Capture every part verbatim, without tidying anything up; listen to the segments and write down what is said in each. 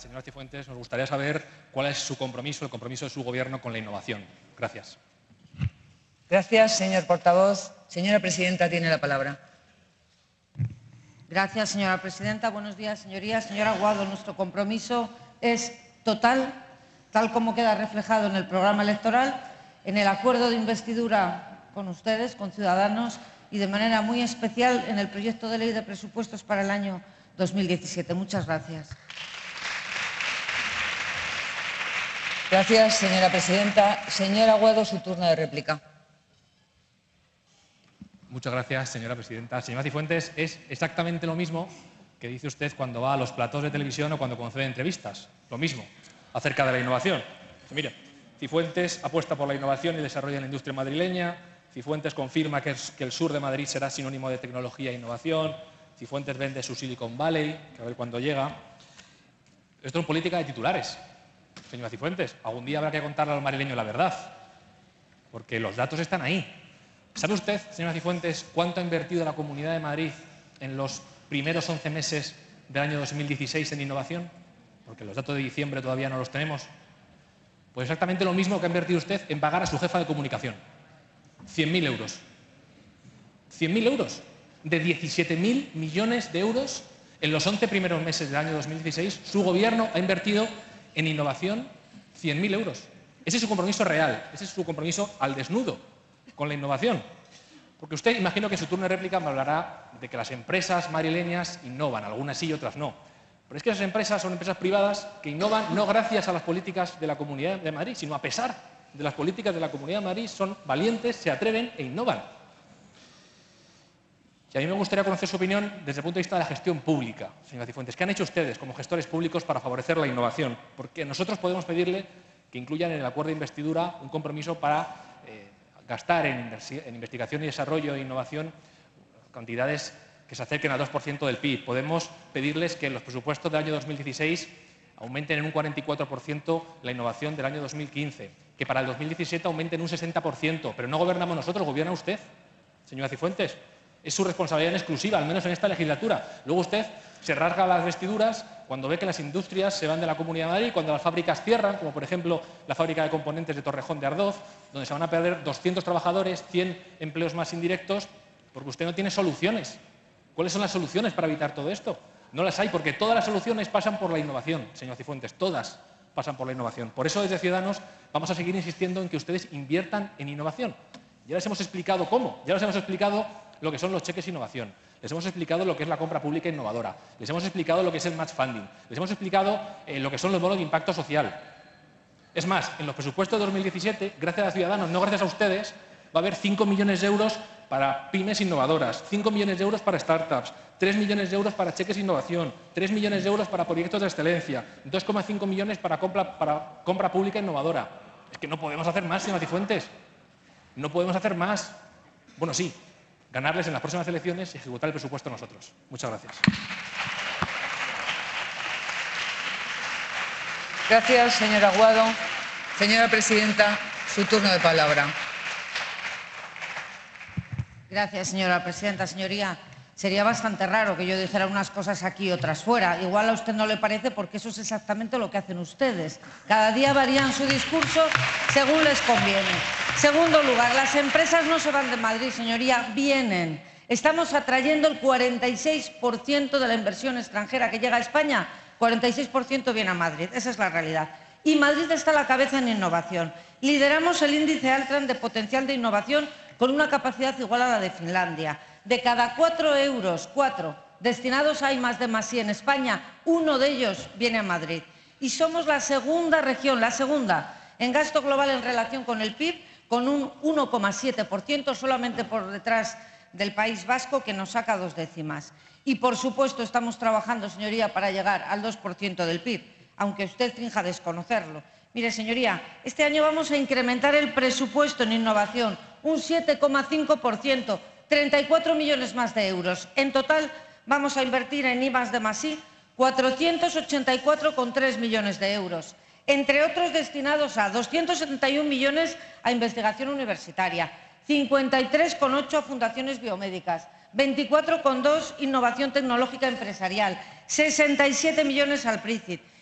señora Cifuentes, nos gustaría saber cuál es su compromiso, el compromiso de su Gobierno con la innovación. Gracias. Gracias, señor portavoz. Señora presidenta, tiene la palabra. Gracias, señora presidenta. Buenos días, señorías. Señor Aguado, nuestro compromiso es total, tal como queda reflejado en el programa electoral, en el acuerdo de investidura con ustedes, con Ciudadanos, y de manera muy especial en el proyecto de ley de presupuestos para el año dos mil diecisiete. Muchas gracias. Gracias, señora presidenta. Señor Aguado, su turno de réplica. Muchas gracias, señora presidenta. Señora Cifuentes, es exactamente lo mismo que dice usted cuando va a los platós de televisión o cuando concede entrevistas. Lo mismo, acerca de la innovación. Mire, Cifuentes apuesta por la innovación y desarrollo en la industria madrileña. Cifuentes confirma que, es, que el sur de Madrid será sinónimo de tecnología e innovación. Cifuentes vende su Silicon Valley, que a ver cuándo llega. Esto es política de titulares, señora Cifuentes. Algún día habrá que contarle a los madrileños la verdad, porque los datos están ahí. ¿Sabe usted, señora Cifuentes, cuánto ha invertido la Comunidad de Madrid en los primeros once meses del año dos mil dieciséis en innovación? Porque los datos de diciembre todavía no los tenemos. Pues exactamente lo mismo que ha invertido usted en pagar a su jefa de comunicación. cien mil euros. cien mil euros. De diecisiete mil millones de euros en los once primeros meses del año dos mil dieciséis, su Gobierno ha invertido en innovación cien mil euros. Ese es su compromiso real, ese es su compromiso al desnudo con la innovación. Porque usted, imagino que en su turno de réplica me hablará de que las empresas madrileñas innovan, algunas sí y otras no. Pero es que esas empresas son empresas privadas que innovan no gracias a las políticas de la Comunidad de Madrid, sino a pesar de las políticas de la Comunidad de Madrid. Son valientes, se atreven e innovan. Y a mí me gustaría conocer su opinión desde el punto de vista de la gestión pública, señora Cifuentes. ¿Qué han hecho ustedes como gestores públicos para favorecer la innovación? Porque nosotros podemos pedirle que incluyan en el acuerdo de investidura un compromiso para eh, gastar en, en investigación y desarrollo e innovación cantidades que se acerquen al dos por ciento del P I B. Podemos pedirles que en los presupuestos del año dos mil dieciséis aumenten en un cuarenta y cuatro por ciento la innovación del año dos mil quince, que para el dos mil diecisiete aumenten un sesenta por ciento. Pero no gobernamos nosotros, gobierna usted, señora Cifuentes. Es su responsabilidad en exclusiva, al menos en esta legislatura. Luego usted se rasga las vestiduras cuando ve que las industrias se van de la Comunidad de Madrid, cuando las fábricas cierran, como por ejemplo la fábrica de componentes de Torrejón de Ardoz, donde se van a perder doscientos trabajadores, cien empleos más indirectos, porque usted no tiene soluciones. ¿Cuáles son las soluciones para evitar todo esto? No las hay, porque todas las soluciones pasan por la innovación, señor Cifuentes, todas pasan por la innovación. Por eso, desde Ciudadanos, vamos a seguir insistiendo en que ustedes inviertan en innovación. Ya les hemos explicado cómo, ya les hemos explicado lo que son los cheques innovación, les hemos explicado lo que es la compra pública innovadora, les hemos explicado lo que es el match funding, les hemos explicado eh, lo que son los bonos de impacto social. Es más, en los presupuestos de dos mil diecisiete, gracias a Ciudadanos, no gracias a ustedes, va a haber cinco millones de euros para pymes innovadoras, cinco millones de euros para startups, tres millones de euros para cheques de innovación, tres millones de euros para proyectos de excelencia, dos coma cinco millones para compra, para compra pública innovadora. Es que no podemos hacer más, señora Cifuentes. No podemos hacer más. Bueno, sí, ganarles en las próximas elecciones y ejecutar el presupuesto nosotros. Muchas gracias. Gracias, señor Aguado. Señora presidenta, su turno de palabra. Gracias, señora presidenta. Señoría, sería bastante raro que yo dijera unas cosas aquí y otras fuera. Igual a usted no le parece, porque eso es exactamente lo que hacen ustedes. Cada día varían su discurso según les conviene. Segundo lugar, las empresas no se van de Madrid, señoría, vienen. Estamos atrayendo el cuarenta y seis por ciento de la inversión extranjera que llega a España. cuarenta y seis por ciento viene a Madrid, esa es la realidad. Y Madrid está a la cabeza en innovación. Lideramos el índice Altran de potencial de innovación con una capacidad igual a la de Finlandia. De cada cuatro euros, cuatro, destinados a I más D más I en España, uno de ellos viene a Madrid. Y somos la segunda región, la segunda, en gasto global en relación con el P I B, con un uno coma siete por ciento, solamente por detrás del País Vasco, que nos saca dos décimas. Y, por supuesto, estamos trabajando, señoría, para llegar al dos por ciento del P I B, aunque usted finja desconocerlo. Mire, señoría, este año vamos a incrementar el presupuesto en innovación un siete coma cinco por ciento, treinta y cuatro millones más de euros. En total, vamos a invertir en I más D más I cuatrocientos ochenta y cuatro coma tres millones de euros, entre otros destinados a doscientos setenta y uno millones a investigación universitaria, cincuenta y tres coma ocho a fundaciones biomédicas, veinticuatro coma dos innovación tecnológica empresarial, sesenta y siete millones al PRICIT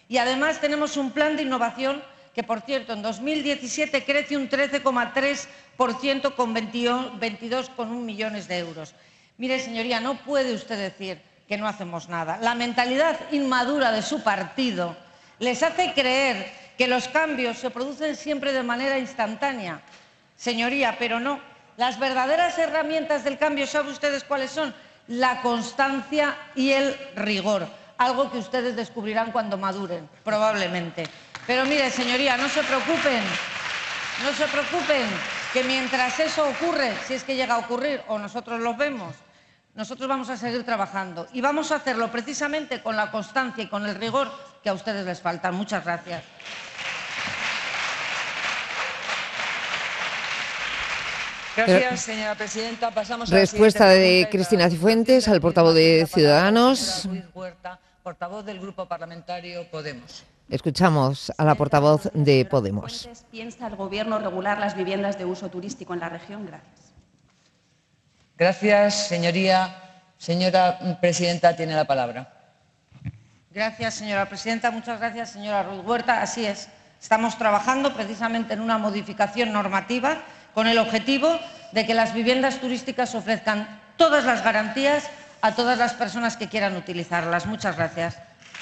Y además tenemos un plan de innovación que, por cierto, en dos mil diecisiete crece un trece coma tres por ciento con veintidós coma uno millones de euros. Mire, señoría, no puede usted decir que no hacemos nada. La mentalidad inmadura de su partido les hace creer que los cambios se producen siempre de manera instantánea. Señoría, pero no. Las verdaderas herramientas del cambio, ¿saben ustedes cuáles son? La constancia y el rigor, algo que ustedes descubrirán cuando maduren, probablemente. Pero mire, señoría, no se preocupen, no se preocupen, que mientras eso ocurre, si es que llega a ocurrir o nosotros lo vemos, nosotros vamos a seguir trabajando y vamos a hacerlo precisamente con la constancia y con el rigor que a ustedes les faltan. Muchas gracias. Gracias, señora presidenta. Pasamos a Respuesta la de Cristina Cifuentes al portavoz de Ciudadanos. Ruiz Huerta, portavoz del Grupo Parlamentario Podemos. Escuchamos a la portavoz de Podemos. ¿Piensa el Gobierno regular las viviendas de uso turístico en la región? Gracias. Gracias, señoría. Señora presidenta, tiene la palabra. Gracias, señora presidenta. Muchas gracias, señora Ruiz Huerta. Así es. Estamos trabajando precisamente en una modificación normativa con el objetivo de que las viviendas turísticas ofrezcan todas las garantías a todas las personas que quieran utilizarlas. Muchas gracias.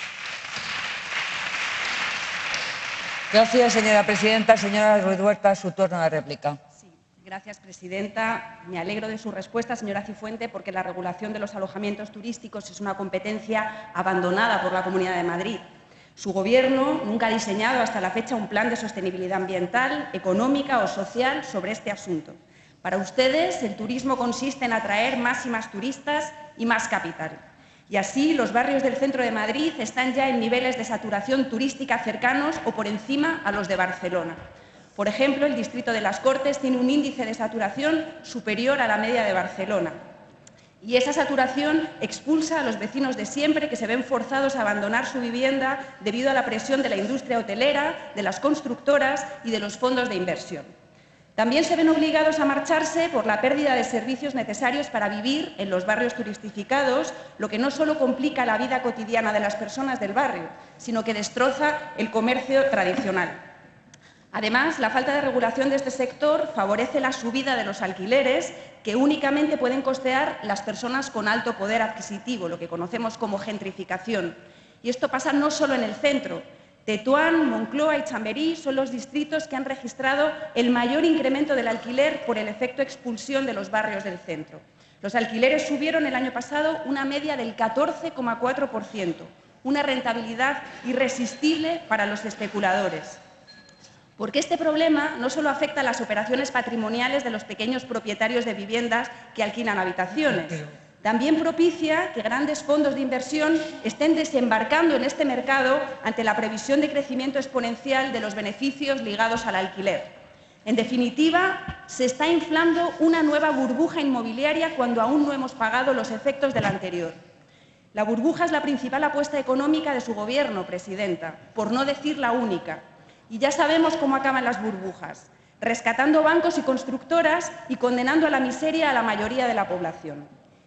Gracias, señora presidenta. Señora Ruiz Huerta, su turno de réplica. Sí, gracias, presidenta. Me alegro de su respuesta, señora Cifuente, porque la regulación de los alojamientos turísticos es una competencia abandonada por la Comunidad de Madrid. Su Gobierno nunca ha diseñado hasta la fecha un plan de sostenibilidad ambiental, económica o social sobre este asunto. Para ustedes, el turismo consiste en atraer más y más turistas y más capital. Y así, los barrios del centro de Madrid están ya en niveles de saturación turística cercanos o por encima a los de Barcelona. Por ejemplo, el distrito de Las Cortes tiene un índice de saturación superior a la media de Barcelona. Y esa saturación expulsa a los vecinos de siempre, que se ven forzados a abandonar su vivienda debido a la presión de la industria hotelera, de las constructoras y de los fondos de inversión. También se ven obligados a marcharse por la pérdida de servicios necesarios para vivir en los barrios turistificados, lo que no solo complica la vida cotidiana de las personas del barrio, sino que destroza el comercio tradicional. Además, la falta de regulación de este sector favorece la subida de los alquileres que únicamente pueden costear las personas con alto poder adquisitivo, lo que conocemos como gentrificación. Y esto pasa no solo en el centro. Tetuán, Moncloa y Chamberí son los distritos que han registrado el mayor incremento del alquiler por el efecto expulsión de los barrios del centro. Los alquileres subieron el año pasado una media del catorce coma cuatro por ciento, una rentabilidad irresistible para los especuladores. Porque este problema no solo afecta a las operaciones patrimoniales de los pequeños propietarios de viviendas que alquilan habitaciones, también propicia que grandes fondos de inversión estén desembarcando en este mercado ante la previsión de crecimiento exponencial de los beneficios ligados al alquiler. En definitiva, se está inflando una nueva burbuja inmobiliaria cuando aún no hemos pagado los efectos de la anterior. La burbuja es la principal apuesta económica de su Gobierno, presidenta, por no decir la única. Y ya sabemos cómo acaban las burbujas, rescatando bancos y constructoras y condenando a la miseria a la mayoría de la población.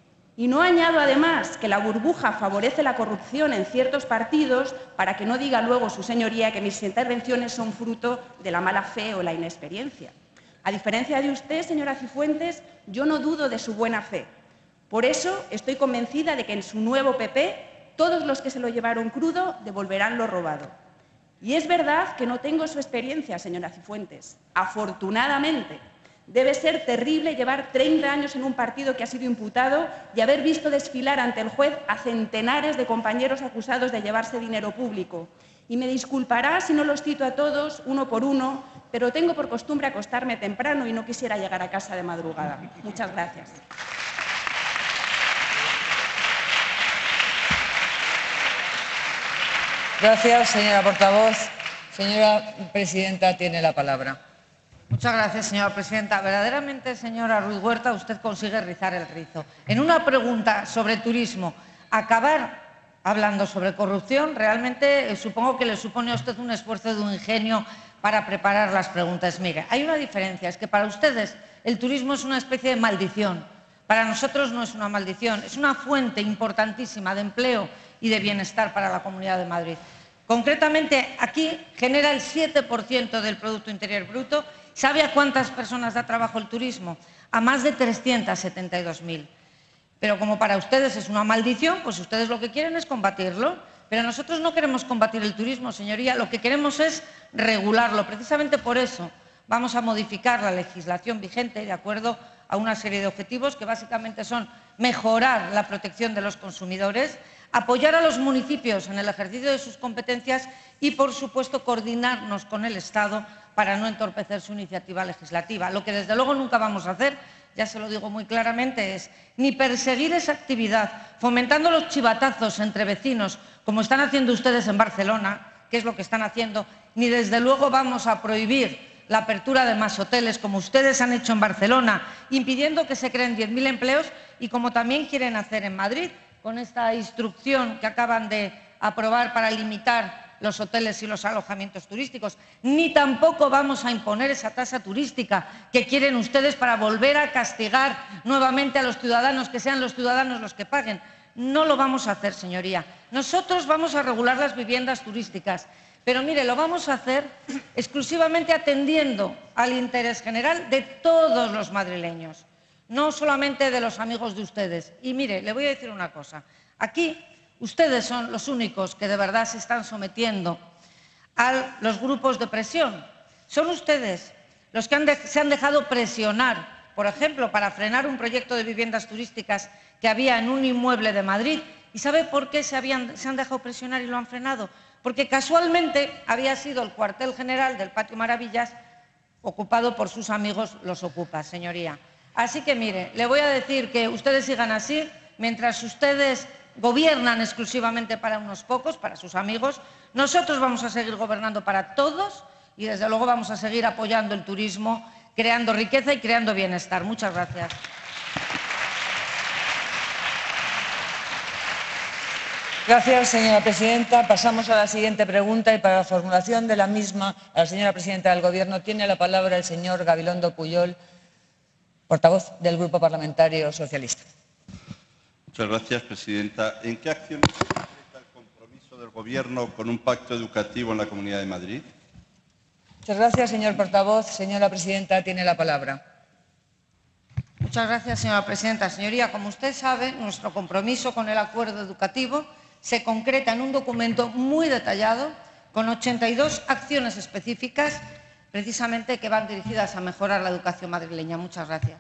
Y no añado además que la burbuja favorece la corrupción en ciertos partidos para que no diga luego su señoría que mis intervenciones son fruto de la mala fe o la inexperiencia. A diferencia de usted, señora Cifuentes, yo no dudo de su buena fe. Por eso estoy convencida de que en su nuevo P P todos los que se lo llevaron crudo devolverán lo robado. Y es verdad que no tengo su experiencia, señora Cifuentes. Afortunadamente, debe ser terrible llevar treinta años en un partido que ha sido imputado y haber visto desfilar ante el juez a centenares de compañeros acusados de llevarse dinero público. Y me disculpará si no los cito a todos, uno por uno, pero tengo por costumbre acostarme temprano y no quisiera llegar a casa de madrugada. Muchas gracias. Gracias, señora portavoz. Señora presidenta, tiene la palabra. Muchas gracias, señora presidenta. Verdaderamente, señora Ruiz Huerta, usted consigue rizar el rizo. En una pregunta sobre turismo, acabar hablando sobre corrupción, realmente eh, supongo que le supone a usted un esfuerzo de un ingenio para preparar las preguntas. Mire, hay una diferencia, es que para ustedes el turismo es una especie de maldición. Para nosotros no es una maldición, es una fuente importantísima de empleo y de bienestar para la Comunidad de Madrid. Concretamente, aquí genera el siete por ciento del Producto Interior Bruto. ¿Sabe a cuántas personas da trabajo el turismo? A más de trescientas setenta y dos mil. Pero como para ustedes es una maldición, pues ustedes lo que quieren es combatirlo. Pero nosotros no queremos combatir el turismo, señoría, lo que queremos es regularlo. Precisamente por eso vamos a modificar la legislación vigente de acuerdo a una serie de objetivos que básicamente son mejorar la protección de los consumidores, apoyar a los municipios en el ejercicio de sus competencias y, por supuesto, coordinarnos con el Estado para no entorpecer su iniciativa legislativa. Lo que, desde luego, nunca vamos a hacer, ya se lo digo muy claramente, es ni perseguir esa actividad fomentando los chivatazos entre vecinos, como están haciendo ustedes en Barcelona, que es lo que están haciendo, ni desde luego vamos a prohibir la apertura de más hoteles, como ustedes han hecho en Barcelona, impidiendo que se creen diez mil empleos y como también quieren hacer en Madrid, con esta instrucción que acaban de aprobar para limitar los hoteles y los alojamientos turísticos. Ni tampoco vamos a imponer esa tasa turística que quieren ustedes para volver a castigar nuevamente a los ciudadanos, que sean los ciudadanos los que paguen. No lo vamos a hacer, señoría. Nosotros vamos a regular las viviendas turísticas, pero mire, lo vamos a hacer exclusivamente atendiendo al interés general de todos los madrileños, no solamente de los amigos de ustedes. Y mire, le voy a decir una cosa. Aquí ustedes son los únicos que de verdad se están sometiendo a los grupos de presión. Son ustedes los que han de, se han dejado presionar, por ejemplo, para frenar un proyecto de viviendas turísticas que había en un inmueble de Madrid. ¿Y sabe por qué se, habían, se han dejado presionar y lo han frenado? Porque casualmente había sido el cuartel general del Patio Maravillas ocupado por sus amigos los ocupas, señoría. Así que, mire, le voy a decir que ustedes sigan así, mientras ustedes gobiernan exclusivamente para unos pocos, para sus amigos. Nosotros vamos a seguir gobernando para todos y, desde luego, vamos a seguir apoyando el turismo, creando riqueza y creando bienestar. Muchas gracias. Gracias, señora presidenta. Pasamos a la siguiente pregunta y para la formulación de la misma a la señora presidenta del Gobierno tiene la palabra el señor Gabilondo Pujol, portavoz del Grupo Parlamentario Socialista. Muchas gracias, presidenta. ¿En qué acciones se concreta el compromiso del Gobierno con un pacto educativo en la Comunidad de Madrid? Muchas gracias, señor portavoz. Señora presidenta, tiene la palabra. Muchas gracias, señora presidenta. Señoría, como usted sabe, nuestro compromiso con el acuerdo educativo se concreta en un documento muy detallado con ochenta y dos acciones específicas precisamente que van dirigidas a mejorar la educación madrileña. Muchas gracias.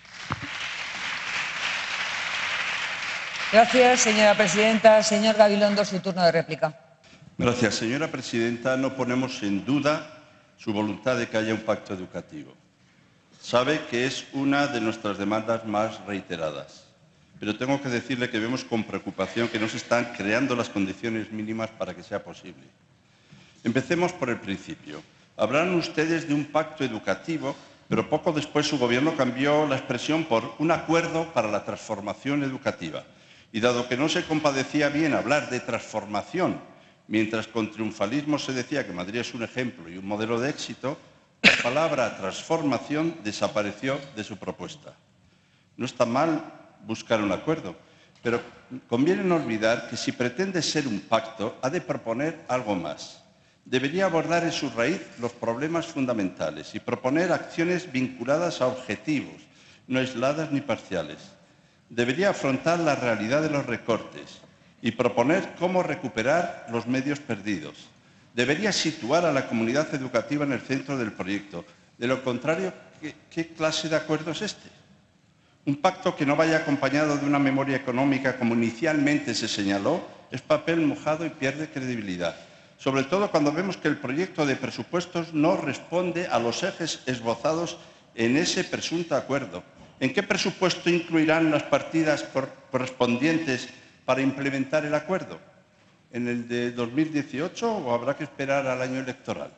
Gracias, señora presidenta. Señor Gabilondo, su turno de réplica. Gracias, señora presidenta. No ponemos en duda su voluntad de que haya un pacto educativo. Sabe que es una de nuestras demandas más reiteradas, pero tengo que decirle que vemos con preocupación que no se están creando las condiciones mínimas para que sea posible. Empecemos por el principio. Hablan ustedes de un pacto educativo, pero poco después su Gobierno cambió la expresión por un acuerdo para la transformación educativa. Y dado que no se compadecía bien hablar de transformación, mientras con triunfalismo se decía que Madrid es un ejemplo y un modelo de éxito, la palabra transformación desapareció de su propuesta. No está mal buscar un acuerdo, pero conviene no olvidar que si pretende ser un pacto, ha de proponer algo más. Debería abordar en su raíz los problemas fundamentales y proponer acciones vinculadas a objetivos, no aisladas ni parciales. Debería afrontar la realidad de los recortes y proponer cómo recuperar los medios perdidos. Debería situar a la comunidad educativa en el centro del proyecto. De lo contrario, ¿qué, qué clase de acuerdo es este? Un pacto que no vaya acompañado de una memoria económica, como inicialmente se señaló, es papel mojado y pierde credibilidad. Sobre todo cuando vemos que el proyecto de presupuestos no responde a los ejes esbozados en ese presunto acuerdo. ¿En qué presupuesto incluirán las partidas correspondientes para implementar el acuerdo? ¿En el de dos mil dieciocho o habrá que esperar al año electoral?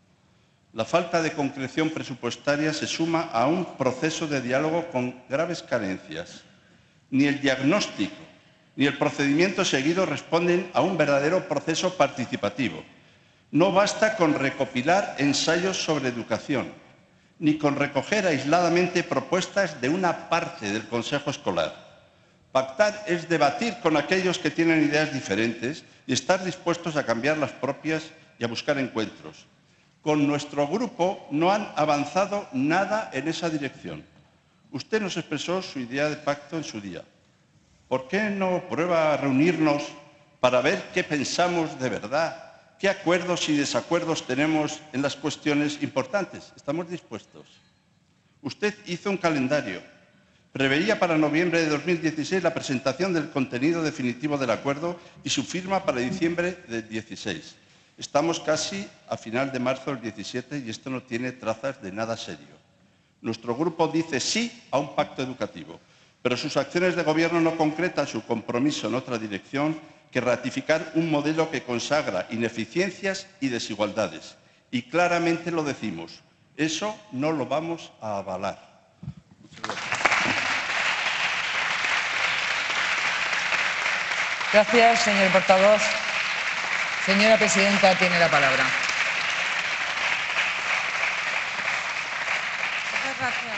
La falta de concreción presupuestaria se suma a un proceso de diálogo con graves carencias. Ni el diagnóstico ni el procedimiento seguido responden a un verdadero proceso participativo. No basta con recopilar ensayos sobre educación, ni con recoger aisladamente propuestas de una parte del Consejo Escolar. Pactar es debatir con aquellos que tienen ideas diferentes y estar dispuestos a cambiar las propias y a buscar encuentros. Con nuestro grupo no han avanzado nada en esa dirección. Usted nos expresó su idea de pacto en su día. ¿Por qué no prueba a reunirnos para ver qué pensamos de verdad? ¿Qué acuerdos y desacuerdos tenemos en las cuestiones importantes? Estamos dispuestos. Usted hizo un calendario. Preveía para noviembre de dos mil dieciséis la presentación del contenido definitivo del acuerdo y su firma para diciembre del dieciséis. Estamos casi a final de marzo del diecisiete y esto no tiene trazas de nada serio. Nuestro grupo dice sí a un pacto educativo, pero sus acciones de gobierno no concretan su compromiso en otra dirección que ratificar un modelo que consagra ineficiencias y desigualdades. Y claramente lo decimos, eso no lo vamos a avalar. Muchas gracias. Gracias, señor portavoz. Señora presidenta, tiene la palabra. Muchas gracias.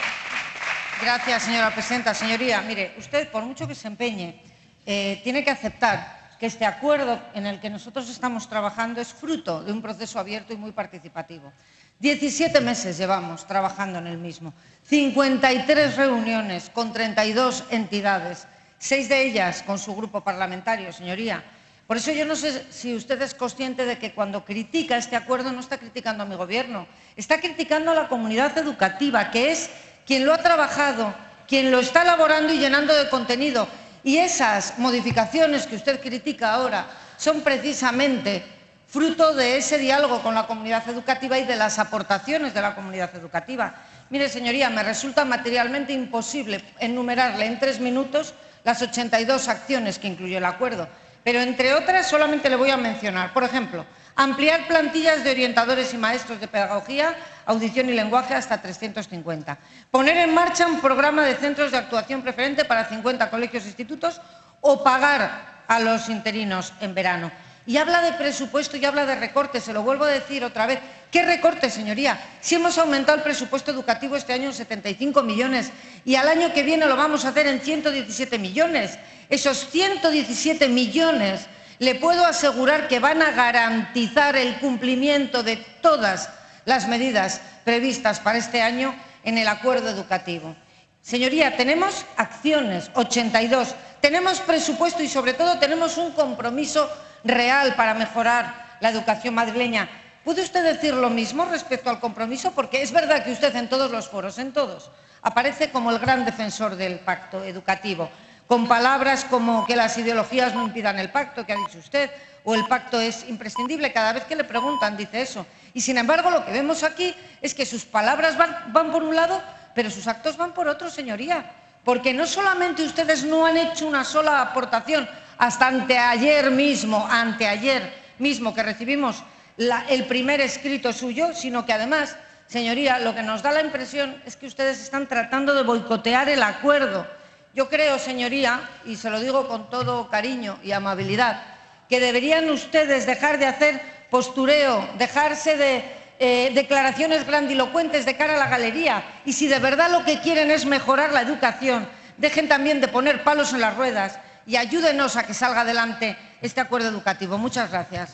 Gracias, señora presidenta. Señoría, mire, usted, por mucho que se empeñe, eh, tiene que aceptar que este acuerdo en el que nosotros estamos trabajando es fruto de un proceso abierto y muy participativo. diecisiete meses llevamos trabajando en el mismo, cincuenta y tres reuniones con treinta y dos entidades, seis de ellas con su grupo parlamentario, señoría. Por eso yo no sé si usted es consciente de que cuando critica este acuerdo no está criticando a mi gobierno, está criticando a la comunidad educativa, que es quien lo ha trabajado, quien lo está elaborando y llenando de contenido. Y esas modificaciones que usted critica ahora son precisamente fruto de ese diálogo con la comunidad educativa y de las aportaciones de la comunidad educativa. Mire, señoría, me resulta materialmente imposible enumerarle en tres minutos las ochenta y dos acciones que incluye el acuerdo, pero entre otras solamente le voy a mencionar, por ejemplo, ampliar plantillas de orientadores y maestros de pedagogía, audición y lenguaje hasta trescientos cincuenta. Poner en marcha un programa de centros de actuación preferente para cincuenta colegios e institutos o pagar a los interinos en verano. Y habla de presupuesto y habla de recortes, se lo vuelvo a decir otra vez. ¿Qué recortes, señoría? Si hemos aumentado el presupuesto educativo este año en setenta y cinco millones y al año que viene lo vamos a hacer en ciento diecisiete millones. Esos ciento diecisiete millones le puedo asegurar que van a garantizar el cumplimiento de todas las medidas previstas para este año en el acuerdo educativo. Señoría, tenemos acciones, ochenta y dos, tenemos presupuesto y sobre todo tenemos un compromiso real para mejorar la educación madrileña. ¿Puede usted decir lo mismo respecto al compromiso? Porque es verdad que usted en todos los foros, en todos, aparece como el gran defensor del pacto educativo, con palabras como que las ideologías no impidan el pacto, que ha dicho usted, o el pacto es imprescindible. Cada vez que le preguntan dice eso. Y sin embargo lo que vemos aquí es que sus palabras van, van por un lado, pero sus actos van por otro, señoría. Porque no solamente ustedes no han hecho una sola aportación, hasta anteayer mismo, anteayer mismo que recibimos la, el primer escrito suyo, sino que además, señoría, lo que nos da la impresión es que ustedes están tratando de boicotear el acuerdo. Yo creo, señoría, y se lo digo con todo cariño y amabilidad, que deberían ustedes dejar de hacer postureo, dejarse de eh, declaraciones grandilocuentes de cara a la galería y si de verdad lo que quieren es mejorar la educación, dejen también de poner palos en las ruedas y ayúdenos a que salga adelante este acuerdo educativo. Muchas gracias.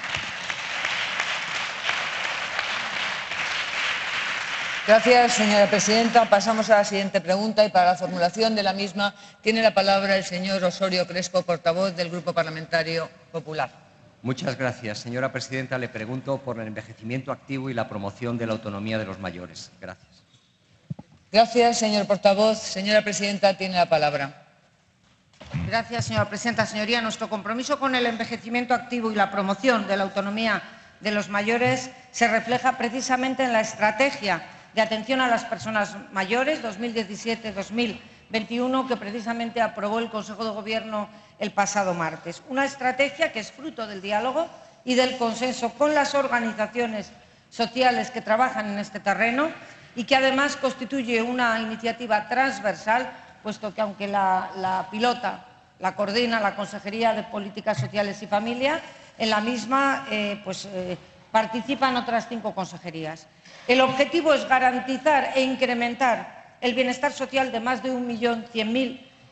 Gracias, señora presidenta. Pasamos a la siguiente pregunta y para la formulación de la misma tiene la palabra el señor Osorio Crespo, portavoz del Grupo Parlamentario Popular. Muchas gracias, señora presidenta. Le pregunto por el envejecimiento activo y la promoción de la autonomía de los mayores. Gracias. Gracias, señor portavoz. Señora presidenta, tiene la palabra. Gracias, señora presidenta. Señoría, nuestro compromiso con el envejecimiento activo y la promoción de la autonomía de los mayores se refleja precisamente en la estrategia de atención a las personas mayores dos mil diecisiete dos mil veintiuno que precisamente aprobó el Consejo de Gobierno el pasado martes. Una estrategia que es fruto del diálogo y del consenso con las organizaciones sociales que trabajan en este terreno y que además constituye una iniciativa transversal, puesto que aunque la, la pilota, la coordina la Consejería de Políticas Sociales y Familia, en la misma eh, pues, eh, participan otras cinco consejerías. El objetivo es garantizar e incrementar el bienestar social de más de un millón cien mil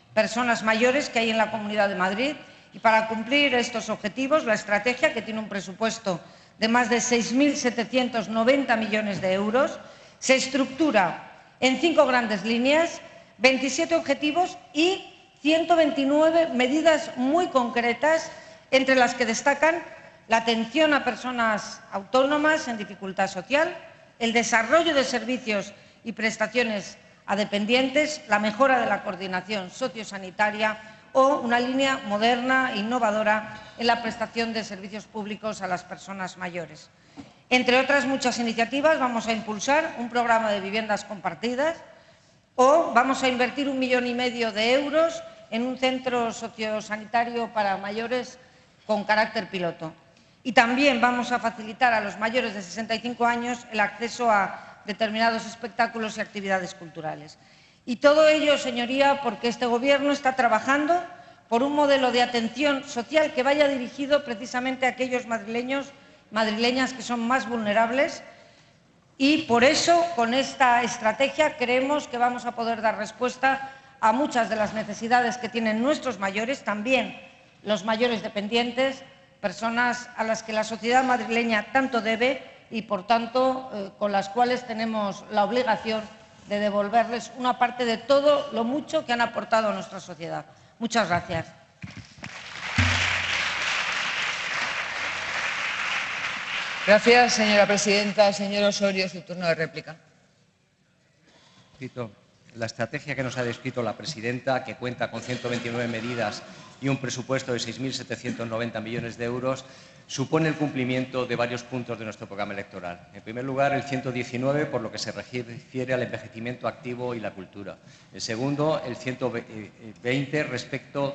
personas mayores que hay en la Comunidad de Madrid. Y para cumplir estos objetivos, la estrategia, que tiene un presupuesto de más de seis mil setecientos noventa millones de euros, se estructura en cinco grandes líneas, veintisiete objetivos y ciento veintinueve medidas muy concretas, entre las que destacan la atención a personas autónomas en dificultad social, el desarrollo de servicios y prestaciones a dependientes, la mejora de la coordinación sociosanitaria o una línea moderna e innovadora en la prestación de servicios públicos a las personas mayores. Entre otras muchas iniciativas, vamos a impulsar un programa de viviendas compartidas o vamos a invertir un millón y medio de euros en un centro sociosanitario para mayores con carácter piloto. Y también vamos a facilitar a los mayores de sesenta y cinco años el acceso a determinados espectáculos y actividades culturales. Y todo ello, señoría, porque este Gobierno está trabajando por un modelo de atención social que vaya dirigido precisamente a aquellos madrileños, madrileñas que son más vulnerables, y por eso, con esta estrategia, creemos que vamos a poder dar respuesta a muchas de las necesidades que tienen nuestros mayores, también los mayores dependientes, personas a las que la sociedad madrileña tanto debe y, por tanto, eh, con las cuales tenemos la obligación de devolverles una parte de todo lo mucho que han aportado a nuestra sociedad. Muchas gracias. Gracias, señora presidenta. Señor Osorio, su turno de réplica. La estrategia que nos ha descrito la presidenta, que cuenta con ciento veintinueve medidas y un presupuesto de seis mil setecientos noventa millones de euros, supone el cumplimiento de varios puntos de nuestro programa electoral. En primer lugar, el ciento diecinueve, por lo que se refiere al envejecimiento activo y la cultura. El segundo, el ciento veinte, respecto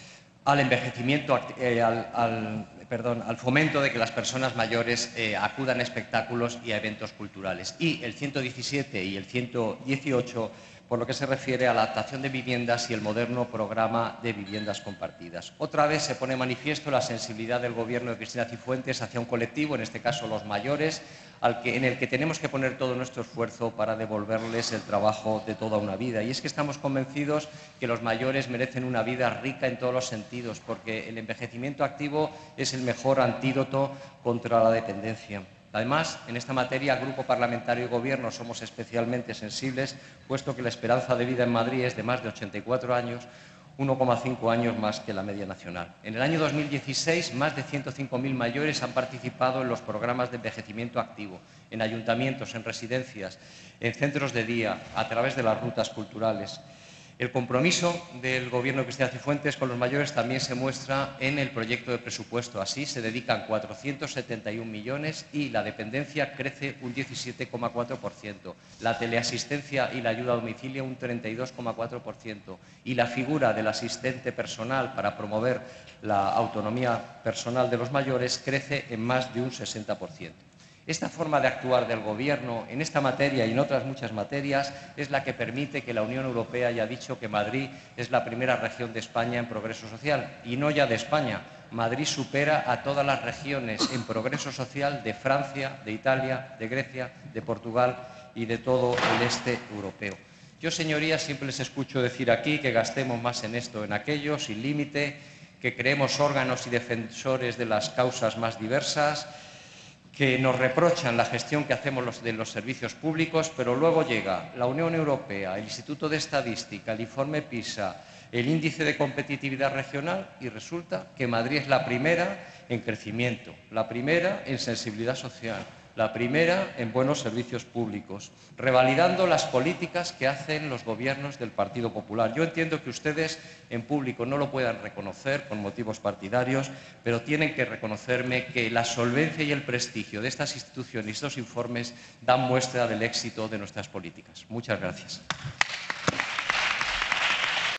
al envejecimiento, eh, al, al, perdón, al fomento de que las personas mayores eh, acudan a espectáculos y a eventos culturales. Y el ciento diecisiete y el ciento dieciocho, por lo que se refiere a la adaptación de viviendas y el moderno programa de viviendas compartidas. Otra vez se pone manifiesto la sensibilidad del Gobierno de Cristina Cifuentes hacia un colectivo, en este caso los mayores, al que, en el que tenemos que poner todo nuestro esfuerzo para devolverles el trabajo de toda una vida. Y es que estamos convencidos que los mayores merecen una vida rica en todos los sentidos, porque el envejecimiento activo es el mejor antídoto contra la dependencia. Además, en esta materia, Grupo Parlamentario y Gobierno somos especialmente sensibles, puesto que la esperanza de vida en Madrid es de más de ochenta y cuatro años, uno coma cinco años más que la media nacional. En el año dos mil dieciséis, más de ciento cinco mil mayores han participado en los programas de envejecimiento activo, en ayuntamientos, en residencias, en centros de día, a través de las rutas culturales. El compromiso del Gobierno de Cristina Cifuentes con los mayores también se muestra en el proyecto de presupuesto. Así, se dedican cuatrocientos setenta y un millones y la dependencia crece un diecisiete coma cuatro por ciento, la teleasistencia y la ayuda a domicilio un treinta y dos coma cuatro por ciento y la figura del asistente personal para promover la autonomía personal de los mayores crece en más de un sesenta por ciento. Esta forma de actuar del Gobierno en esta materia y en otras muchas materias es la que permite que la Unión Europea haya dicho que Madrid es la primera región de España en progreso social. Y no ya de España. Madrid supera a todas las regiones en progreso social de Francia, de Italia, de Grecia, de Portugal y de todo el este europeo. Yo, señorías, siempre les escucho decir aquí que gastemos más en esto o en aquello, sin límite, que creemos órganos y defensores de las causas más diversas, que nos reprochan la gestión que hacemos los, de los servicios públicos, pero luego llega la Unión Europea, el Instituto de Estadística, el informe PISA, el índice de competitividad regional y resulta que Madrid es la primera en crecimiento, la primera en sensibilidad social, la primera en buenos servicios públicos, revalidando las políticas que hacen los gobiernos del Partido Popular. Yo entiendo que ustedes en público no lo puedan reconocer por motivos partidarios, pero tienen que reconocerme que la solvencia y el prestigio de estas instituciones y estos informes dan muestra del éxito de nuestras políticas. Muchas gracias.